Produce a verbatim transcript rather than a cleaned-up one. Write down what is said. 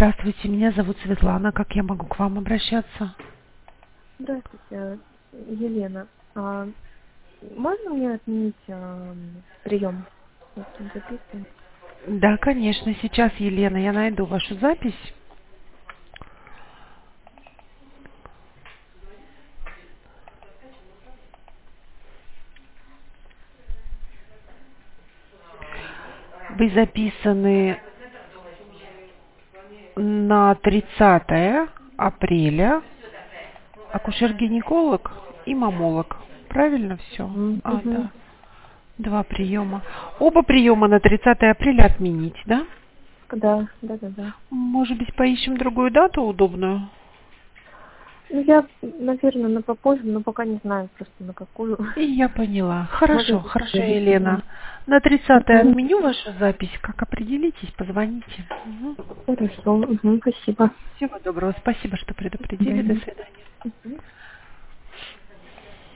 Здравствуйте, меня зовут Светлана. Как я могу к вам обращаться? Здравствуйте, Елена. А, можно мне отменить а, прием? Я тут записываю. Да, конечно. Сейчас, Елена, я найду вашу запись. Вы записаны на тридцатое апреля. Акушер-гинеколог и мамолог. Правильно все? А, Угу. да. Два приема. Оба приема на тридцатое апреля отменить, да? Да, да, да, да. Может быть, поищем другую дату удобную? Ну, я, наверное, на попозже, но пока не знаю просто на какую. И я поняла. Можно Хорошо, в хорошо, следующий. Елена. На тридцатое Мгм. отменю вашу запись. Как определитесь, позвоните. Мгм. Хорошо, угу, спасибо. Всего доброго. Спасибо, что До предупредили. До свидания. свидания.